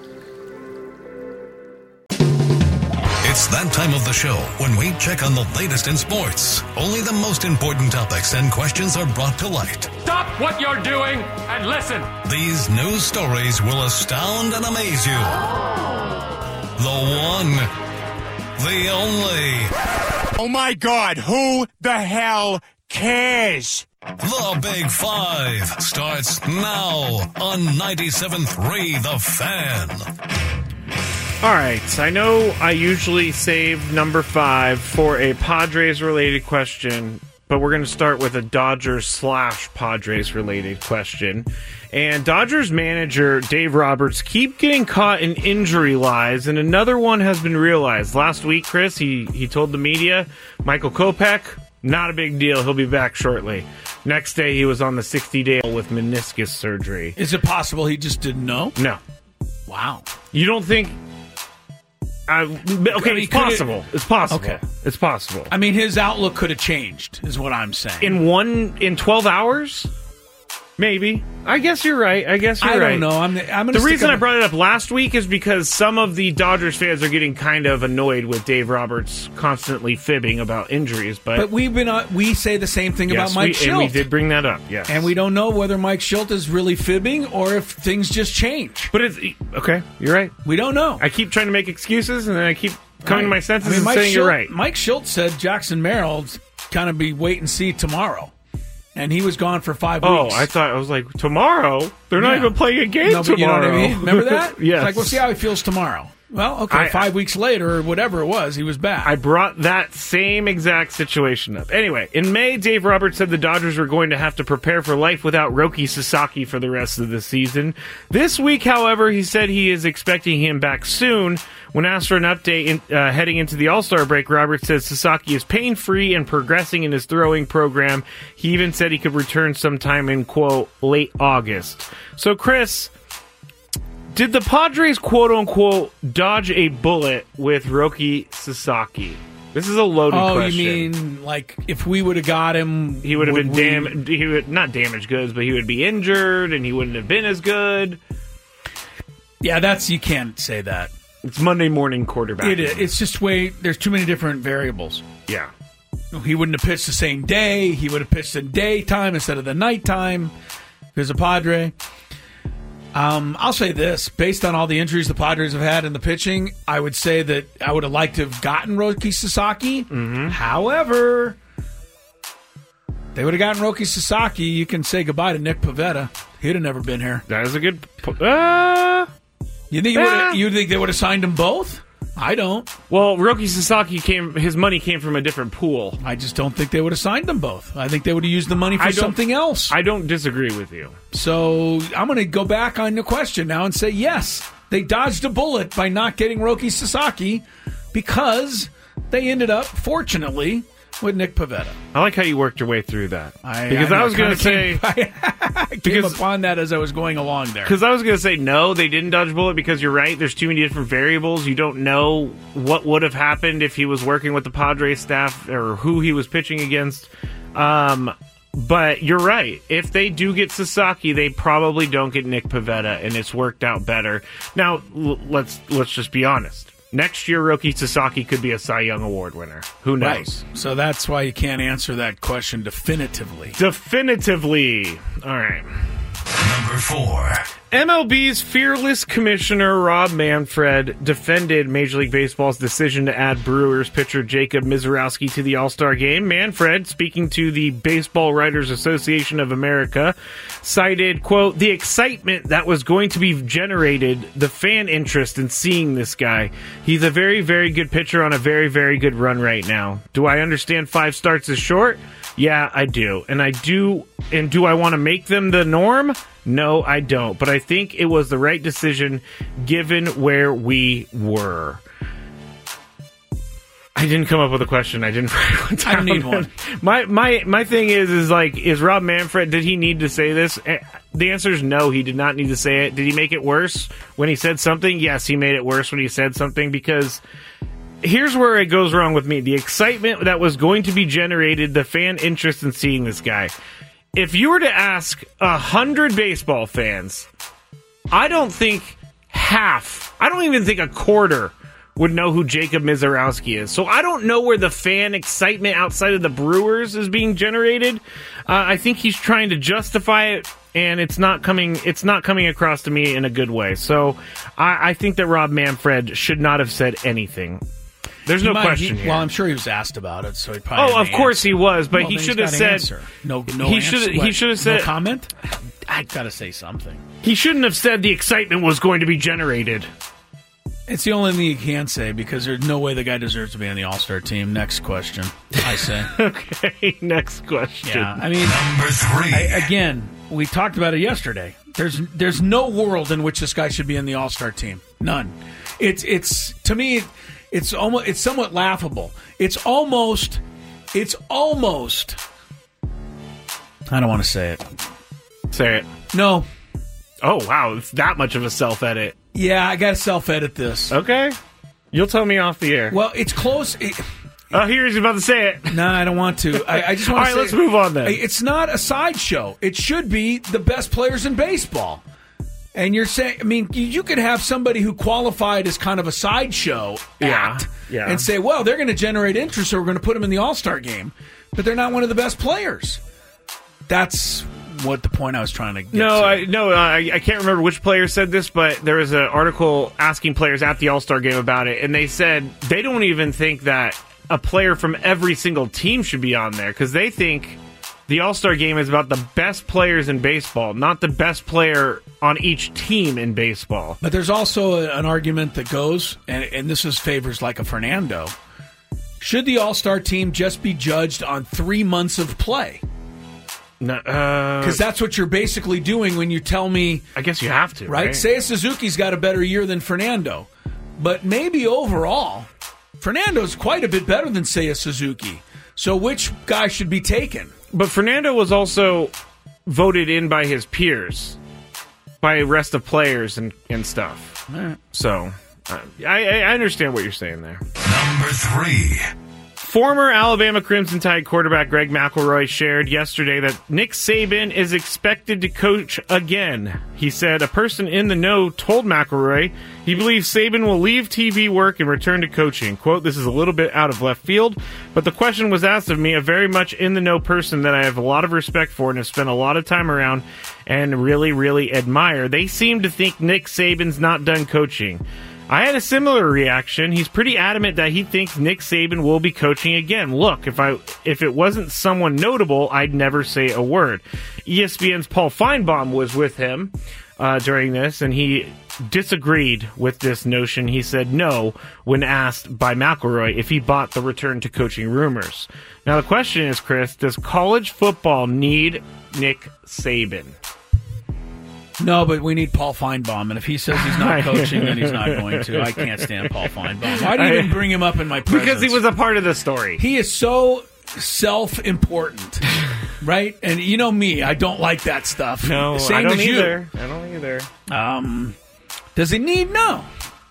It's that time of the show when we check on the latest in sports. Only the most important topics and questions are brought to light. Stop what you're doing and listen. These news stories will astound and amaze you. The one, the only. Oh my God, who the hell cares? The Big Five starts now on ninety-seven point three The Fan. All right, I know I usually save number five for a Padres-related question, but we're going to start with a Dodgers slash Padres-related question. And Dodgers manager Dave Roberts keep getting caught in injury lies, and another one has been realized. Last week, Chris, he, he told the media, Michael Kopech, not a big deal, he'll be back shortly. Next day, he was on the sixty-day with meniscus surgery. Is it possible he just didn't know? No. Wow. You don't think... Uh, okay, I mean, it's possible. It, it's possible. Okay. It's possible. I mean, his outlook could have changed, is what I'm saying. In one, in twelve hours? Maybe. I guess you're right. I guess you're I right. I don't know. I'm, I'm the reason I brought it up last week is because some of the Dodgers fans are getting kind of annoyed with Dave Roberts constantly fibbing about injuries. But, but we've been uh, we say the same thing yes, about Mike we, Schilt. And we did bring that up, yes. And we don't know whether Mike Schilt is really fibbing or if things just change. But it's... Okay, you're right. We don't know. I keep trying to make excuses, and then I keep coming right. to my senses I mean, and Mike saying Schilt, you're right. Mike Schilt said Jackson Merrill's kind of be wait and see tomorrow. And he was gone for five oh, weeks. Oh, I thought, I was like, tomorrow? They're not yeah. even playing a game no, but tomorrow. You know what I mean? Remember that? Yes. It's like, we'll see how he feels tomorrow. Well, okay, I, five weeks later, or whatever it was, he was back. I brought that same exact situation up. Anyway, in May, Dave Roberts said the Dodgers were going to have to prepare for life without Roki Sasaki for the rest of the season. This week, however, he said he is expecting him back soon. When asked for an update in, uh, heading into the All-Star break, Roberts says Sasaki is pain-free and progressing in his throwing program. He even said he could return sometime in, quote, late August. So, Chris, did the Padres, quote-unquote, dodge a bullet with Roki Sasaki? This is a loaded oh, question. Oh, you mean, like, if we would have got him... He would have been we... damaged. He would not damaged goods, but he would be injured, and he wouldn't have been as good. Yeah, that's... You can't say that. It's Monday morning quarterback. It is. It's just way... There's too many different variables. Yeah. He wouldn't have pitched the same day. He would have pitched in daytime instead of the nighttime. If he was a Padre... Um, I'll say this. Based on all the injuries the Padres have had in the pitching, I would say that I would have liked to have gotten Roki Sasaki. Mm-hmm. However, they would have gotten Roki Sasaki. You can say goodbye to Nick Pivetta. He'd have never been here. That is a good... Uh, you think, uh, you think they would have signed them both? I don't. Well, Roki Sasaki came. His money came from a different pool. I just don't think they would have signed them both. I think they would have used the money for something else. I don't disagree with you. So I'm going to go back on the question now and say yes, they dodged a bullet by not getting Roki Sasaki because they ended up, fortunately, with Nick Pivetta. I like how you worked your way through that. I, because I, I was going to say... Came, I came because, upon that as I was going along there. Because I was going to say, no, they didn't dodge a bullet because you're right. There's too many different variables. You don't know what would have happened if he was working with the Padres staff or who he was pitching against. Um, but you're right. If they do get Sasaki, they probably don't get Nick Pivetta, and it's worked out better. Now, l- let's let's just be honest. Next year, Roki Sasaki could be a Cy Young Award winner. Who knows? Right. So that's why you can't answer that question definitively. Definitively. All right. Number four. M L B's fearless commissioner Rob Manfred defended Major League Baseball's decision to add Brewers pitcher Jacob Misiorowski to the All-Star game. Manfred, speaking to the Baseball Writers Association of America, cited, quote, the excitement that was going to be generated, the fan interest in seeing this guy. He's a very, very good pitcher on a very, very good run right now. Do I understand five starts is short? Yeah, I do. And I do. And do I want to make them the norm? No, I don't. But I think it was the right decision given where we were. I didn't come up with a question. I didn't write one down. I need one. My my my thing is is like, is Rob Manfred, did he need to say this? The answer is no, he did not need to say it. Did he make it worse when he said something? Yes, he made it worse when he said something, because here's where it goes wrong with me. The excitement that was going to be generated, the fan interest in seeing this guy. If you were to ask a hundred baseball fans, I don't think half, I don't even think a quarter would know who Jacob Misiorowski is. So I don't know where the fan excitement outside of the Brewers is being generated. Uh, I think he's trying to justify it, and it's not coming. It's not coming across to me in a good way. So I, I think that Rob Manfred should not have said anything. There's he no might, question he, here. Well, I'm sure he was asked about it, so he probably. Oh, of course answer. he was, but well, he should have said answer. no. No, he answer. should. He should have said no comment. I gotta say something. He shouldn't have said the excitement was going to be generated. It's the only thing you can say, because there's no way the guy deserves to be on the All-Star team. Next question, I say. Okay, next question. Yeah, I mean, number three. I, again, we talked about it yesterday. There's there's no world in which this guy should be in the All-Star team. None. It's it's to me. It's almost it's somewhat laughable. It's almost it's almost I don't want to say it. Say it. No. Oh wow, it's that much of a self-edit. Yeah, I got to self-edit this. Okay. You'll tell me off the air. Well, it's close. It, oh, here's about to say it. No, I don't want to. I, I just want All to right, say let's move on then. It's not a sideshow. It should be the best players in baseball. And you're saying, I mean, you, you could have somebody who qualified as kind of a sideshow act yeah. and say, well, they're going to generate interest, so we're going to put them in the All-Star game. But they're not one of the best players. That's what the point I was trying to get no, to. I, no, I, I can't remember which player said this, but there was an article asking players at the All-Star game about it, and they said they don't even think that a player from every single team should be on there, because they think the All-Star game is about the best players in baseball, not the best player on each team in baseball. But there's also a, an argument that goes, and, and this is favors like a Fernando. Should the All-Star team just be judged on three months of play? No, uh, Because that's what you're basically doing when you tell me... I guess you have to, right? right? Say Suzuki's got a better year than Fernando. But maybe overall, Fernando's quite a bit better than, say, a Suzuki. So which guy should be taken? But Fernando was also voted in by his peers, by the rest of players and, and stuff. Right. So, uh, I, I understand what you're saying there. Number three. Former Alabama Crimson Tide quarterback Greg McElroy shared yesterday that Nick Saban is expected to coach again. He said a person in the know told McElroy he believes Saban will leave T V work and return to coaching. Quote, this is a little bit out of left field, but the question was asked of me, a very much in the know person that I have a lot of respect for and have spent a lot of time around and really, really admire. They seem to think Nick Saban's not done coaching. I had a similar reaction. He's pretty adamant that he thinks Nick Saban will be coaching again. Look, if I if it wasn't someone notable, I'd never say a word. E S P N's Paul Feinbaum was with him uh, during this, and he disagreed with this notion. He said no when asked by McElroy if he bought the return to coaching rumors. Now the question is, Chris, does college football need Nick Saban? No, but we need Paul Feinbaum, and if he says he's not coaching, then he's not going to. I can't stand Paul Feinbaum. Why do you even bring him up in my presence? Because he was a part of the story. He is so self-important, right? And you know me, I don't like that stuff. No, Same I don't as either. You. I don't either. Um, does he need? No.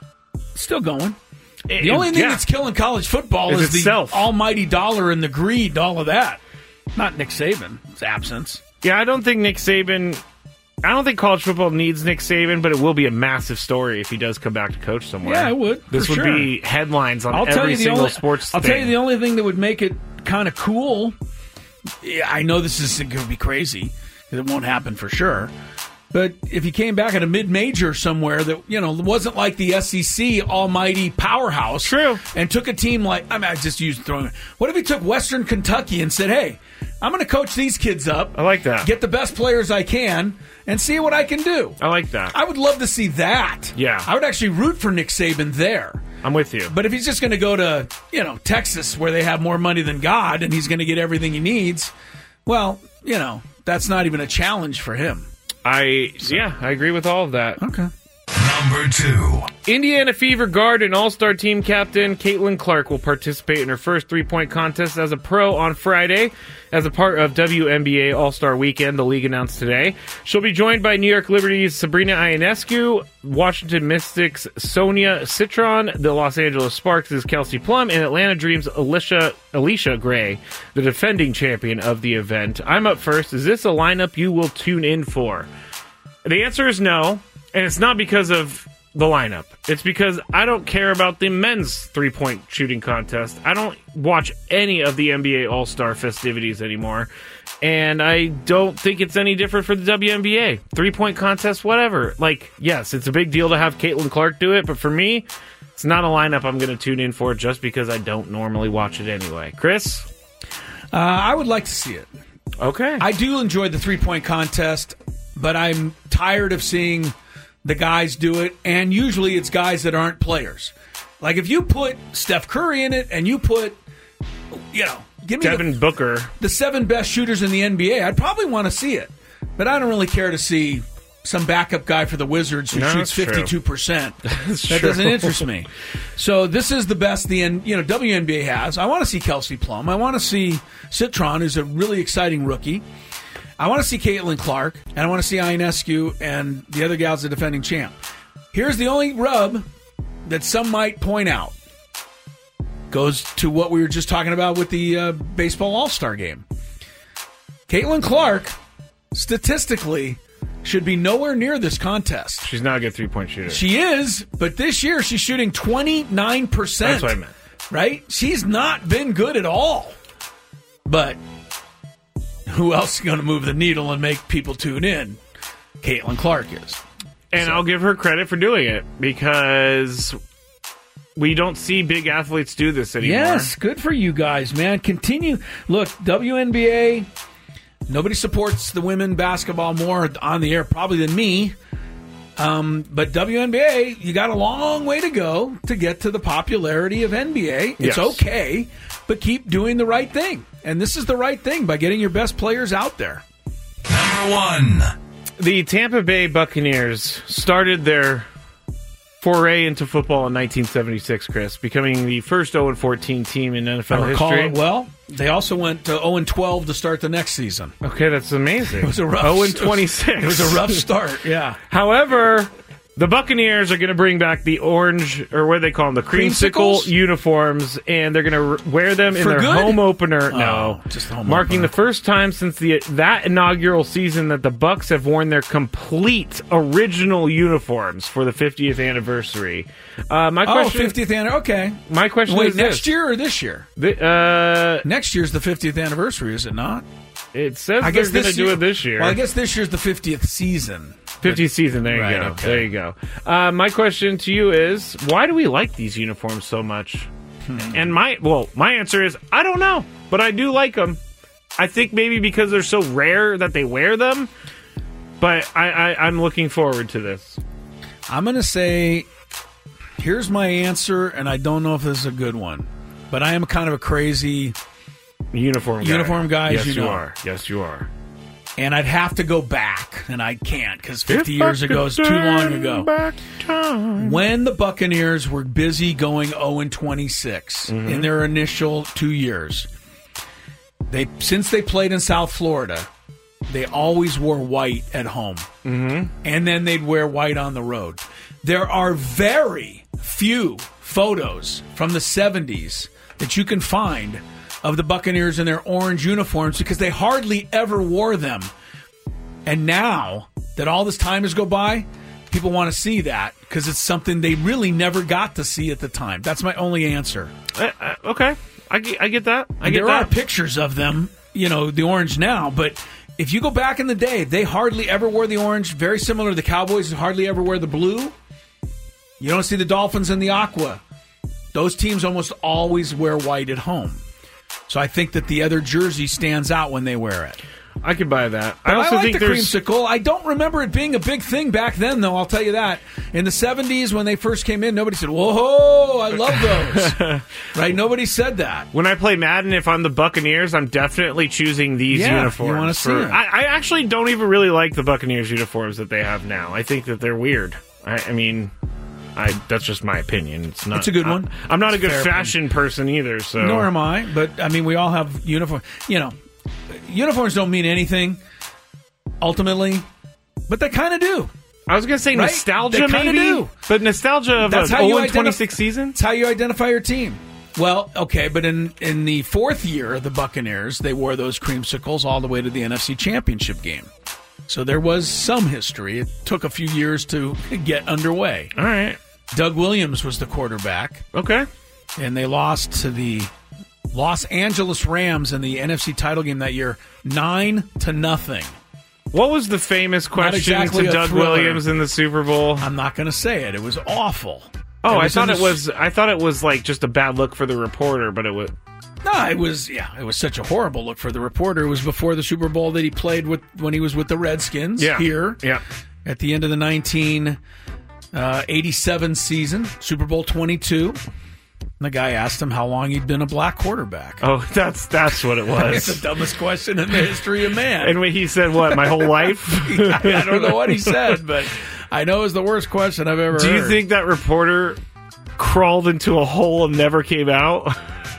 Still going. It, the only thing yeah. that's killing college football is, is itself. the almighty dollar and the greed, all of that. Not Nick Saban's absence. Yeah, I don't think Nick Saban... I don't think college football needs Nick Saban, but it will be a massive story if he does come back to coach somewhere. Yeah, it would. This would sure. be headlines on I'll every tell you the single only, sports I'll thing. tell you the only thing that would make it kind of cool. Yeah, I know this is going to be crazy because it won't happen for sure. But if he came back at a mid-major somewhere that, you know, wasn't like the S E C almighty powerhouse. True. And took a team like, I mean, I just used throwing. What if he took Western Kentucky and said, hey, I'm going to coach these kids up. I like that. Get the best players I can and see what I can do. I like that. I would love to see that. Yeah. I would actually root for Nick Saban there. I'm with you. But if he's just going to go to, you know, Texas where they have more money than God and he's going to get everything he needs, well, you know, that's not even a challenge for him. I yeah, I agree with all of that. Okay. Number two. Indiana Fever guard and all-star team captain Caitlin Clark will participate in her first three-point contest as a pro on Friday as a part of W N B A All-Star Weekend, the league announced today. She'll be joined by New York Liberty's Sabrina Ionescu, Washington Mystics' Sonia Citron, the Los Angeles Sparks' Kelsey Plum, and Atlanta Dreams' Alicia, Alicia Gray, the defending champion of the event. I'm up first. Is this a lineup you will tune in for? The answer is no. And it's not because of the lineup. It's because I don't care about the men's three-point shooting contest. I don't watch any of the N B A All-Star festivities anymore. And I don't think it's any different for the W N B A. Three-point contest, whatever. Like, yes, it's a big deal to have Caitlin Clark do it, but for me, it's not a lineup I'm going to tune in for just because I don't normally watch it anyway. Chris? Uh, I would like to see it. Okay. I do enjoy the three-point contest, but I'm tired of seeing the guys do it, and usually it's guys that aren't players. Like if you put Steph Curry in it and you put, you know, give me Devin the, Booker, the seven best shooters in the N B A, I'd probably want to see it. But I don't really care to see some backup guy for the Wizards who no, shoots fifty-two percent. That's that true. doesn't interest me. So this is the best the you know W N B A has. I want to see Kelsey Plum. I want to see Citron, who's a really exciting rookie. I want to see Caitlin Clark, and I want to see Ionescu and the other gal's the defending champ. Here's the only rub that some might point out. Goes to what we were just talking about with the uh, baseball all-star game. Caitlin Clark, statistically, should be nowhere near this contest. She's not a good three-point shooter. She is, but this year she's shooting twenty-nine percent. That's what I meant. Right? She's not been good at all. But who else is going to move the needle and make people tune in? Caitlin Clark is. And so. I'll give her credit for doing it because we don't see big athletes do this anymore. Yes, good for you guys, man. Continue. Look, W N B A, Nobody supports the women basketball more on the air probably than me. Um, but W N B A, you got a long way to go to get to the popularity of N B A. It's Yes. okay, but keep doing the right thing. And this is the right thing by getting your best players out there. Number one. The Tampa Bay Buccaneers started their foray into football in nineteen seventy-six, Chris, becoming the first oh and fourteen team in N F L I recall history. it well. They also went to oh and twelve to start the next season. Okay, that's amazing. It was a rough oh and twenty-six. It was a rough start, yeah. However, the Buccaneers are going to bring back the orange, or what do they call them, the creamsicle Creamsicles? uniforms, and they're going to wear them in For their good? home opener. Oh, no, just the home marking opener. the first time since the that inaugural season that the Bucs have worn their complete original uniforms for the fiftieth anniversary. Uh, my Oh, question, fiftieth anniversary. Okay. My question Wait, is next this. year or this year? The, uh, Next year's the fiftieth anniversary, is it not? It says I they're guess going to this do year- it this year. Well, I guess this year's the fiftieth season. fiftieth season. There you Right, go. okay. There you go. Uh, my question to you is, why do we like these uniforms so much? Hmm. And my well, my answer is, I don't know, but I do like them. I think maybe because they're so rare that they wear them. But I, I, I'm looking forward to this. I'm going to say, here's my answer, and I don't know if this is a good one, but I am kind of a crazy uniform guy. uniform guy. Yes, as you, you know. are. Yes, you are. And I'd have to go back, and I can't because fifty If years I ago could is too long turn ago. back time. When the Buccaneers were busy going oh and twenty-six Mhm. in their initial two years, they since they played in South Florida, they always wore white at home. Mm-hmm. And then they'd wear white on the road. There are very few photos from the seventies that you can find of the Buccaneers in their orange uniforms because they hardly ever wore them. And now that all this time has gone by, people want to see that because it's something they really never got to see at the time. That's my only answer. Uh, uh, okay. I get, I get that. I And get there that. are pictures of them, you know, the orange now, but if you go back in the day, they hardly ever wore the orange. Very similar to the Cowboys who hardly ever wear the blue. You don't see the Dolphins in the aqua. Those teams almost always wear white at home. So I think that the other jersey stands out when they wear it. I could buy that. But I also like think the there's creamsicle. I don't remember it being a big thing back then, though. I'll tell you that. In the seventies, when they first came in, nobody said, "Whoa, I love those." Right? Nobody said that. When I play Madden, if I'm the Buccaneers, I'm definitely choosing these Yeah, uniforms. you wanna see for- 'em. I, I actually don't even really like the Buccaneers uniforms that they have now. I think that they're weird. I, I mean, I that's just my opinion. It's not. It's a good one. I, I'm not It's a a good fair fashion person either. So Nor am I. But I mean, we all have uniform. You know, uniforms don't mean anything ultimately, but they kind of do. I was gonna say Right? nostalgia, They kinda maybe, do. but nostalgia of That's an how you oh and identif- twenty-six season. That's how you identify your team. Well, okay, but in, in the fourth year of the Buccaneers, they wore those creamsicles all the way to the N F C Championship game. So there was some history. It took a few years to get underway. All right. Doug Williams was the quarterback. Okay. And they lost to the Los Angeles Rams in the N F C title game that year, nine to nothing. What was the famous Not question exactly to a Doug thriller. Williams in the Super Bowl? I'm not going to say it. It was awful. Oh, I was thought in it the- was. I thought it was like just a bad look for the reporter, but it was. No, it was yeah, it was such a horrible look for the reporter. It was before the Super Bowl that he played with when he was with the Redskins Yeah. here. Yeah. At the end of the nineteen eighty-seven season, Super Bowl twenty-two. The guy asked him how long he'd been a black quarterback. Oh, that's that's what it was. It's the dumbest question in the history of man. And when he said, "What, my whole life?" I don't know what he said, but I know it was the worst question I've ever Do heard. you think that reporter crawled into a hole and never came out?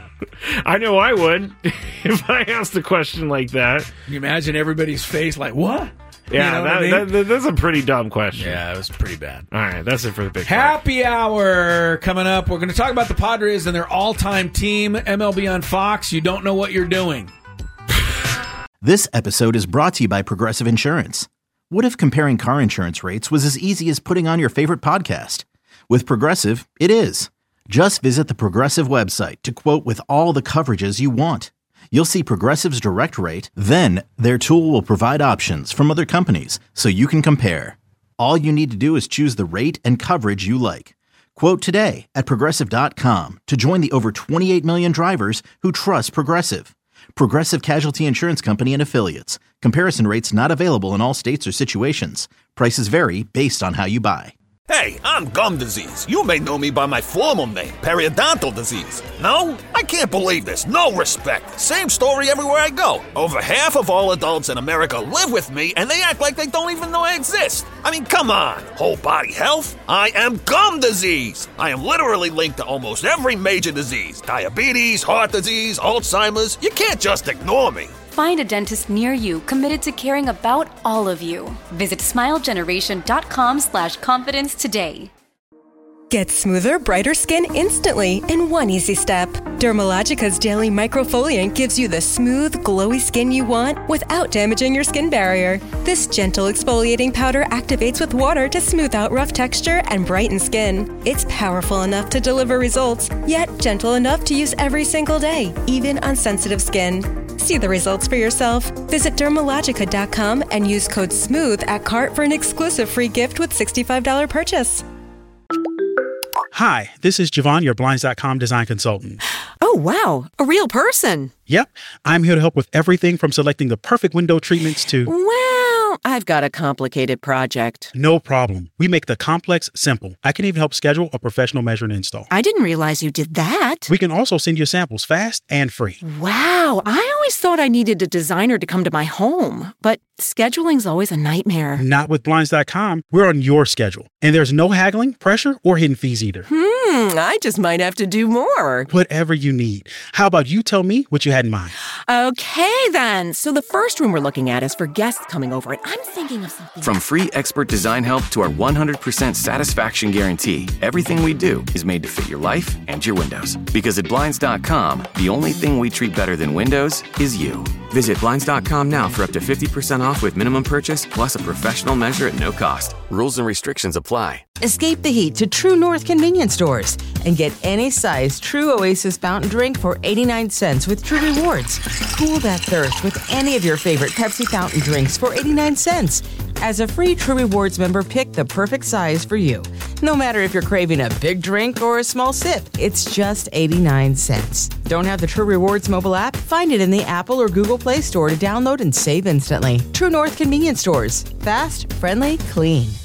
I know I would if I asked a question like that. Can you imagine everybody's face like, what? Yeah, You know what that, I mean? that, that- that's a pretty dumb question. Yeah, it was pretty bad. All right, that's it for the big five. Happy hour coming up. We're going to talk about the Padres and their all-time team, M L B on Fox. You don't know what you're doing. This episode is brought to you by Progressive Insurance. What if comparing car insurance rates was as easy as putting on your favorite podcast? With Progressive, it is. Just visit the Progressive website to quote with all the coverages you want. You'll see Progressive's direct rate, then their tool will provide options from other companies so you can compare. All you need to do is choose the rate and coverage you like. Quote today at Progressive dot com to join the over twenty-eight million drivers who trust Progressive. Progressive Casualty Insurance Company and Affiliates. Comparison rates not available in all states or situations. Prices vary based on how you buy. Hey, I'm gum disease. You may know me by my formal name, periodontal disease. No? I can't believe this. No respect. Same story everywhere I go. Over half of all adults in America live with me, and they act like they don't even know I exist. I mean, come on. Whole body health? I am gum disease. I am literally linked to almost every major disease. Diabetes, heart disease, Alzheimer's. You can't just ignore me. Find a dentist near you committed to caring about all of you. Visit smilegeneration.com slash confidence today. Get smoother, brighter skin instantly in one easy step. Dermalogica's Daily Microfoliant gives you the smooth, glowy skin you want without damaging your skin barrier. This gentle exfoliating powder activates with water to smooth out rough texture and brighten skin. It's powerful enough to deliver results, yet gentle enough to use every single day, even on sensitive skin. See the results for yourself. Visit dermalogica dot com and use code SMOOTH at cart for an exclusive free gift with sixty-five dollars purchase. Hi, this is Javon, your Blinds dot com design consultant. Oh, wow. A real person. Yep. I'm here to help with everything from selecting the perfect window treatments to... Well, I've got a complicated project. No problem. We make the complex simple. I can even help schedule a professional measure and install. I didn't realize you did that. We can also send you samples fast and free. Wow. I always thought I needed a designer to come to my home, but scheduling's always a nightmare. Not with Blinds dot com. We're on your schedule. And there's no haggling, pressure, or hidden fees either. Hmm, I just might have to do more. Whatever you need. How about you tell me what you had in mind? Okay, then. So the first room we're looking at is for guests coming over, and I'm thinking of something. From free expert design help to our one hundred percent satisfaction guarantee, everything we do is made to fit your life and your windows. Because at Blinds dot com, the only thing we treat better than windows is you. Visit Blinds dot com now for up to fifty percent off with minimum purchase plus a professional measure at no cost. Rules and restrictions apply. Escape the heat to True North convenience stores and get any size True Oasis fountain drink for eighty-nine cents with True Rewards. Cool that thirst with any of your favorite Pepsi fountain drinks for eighty-nine cents. As a free True Rewards member, pick the perfect size for you. No matter if you're craving a big drink or a small sip, it's just eighty-nine cents. Don't have the True Rewards mobile app? Find it in the Apple or Google Play Store to download and save instantly. True North convenience stores. Fast, friendly, clean.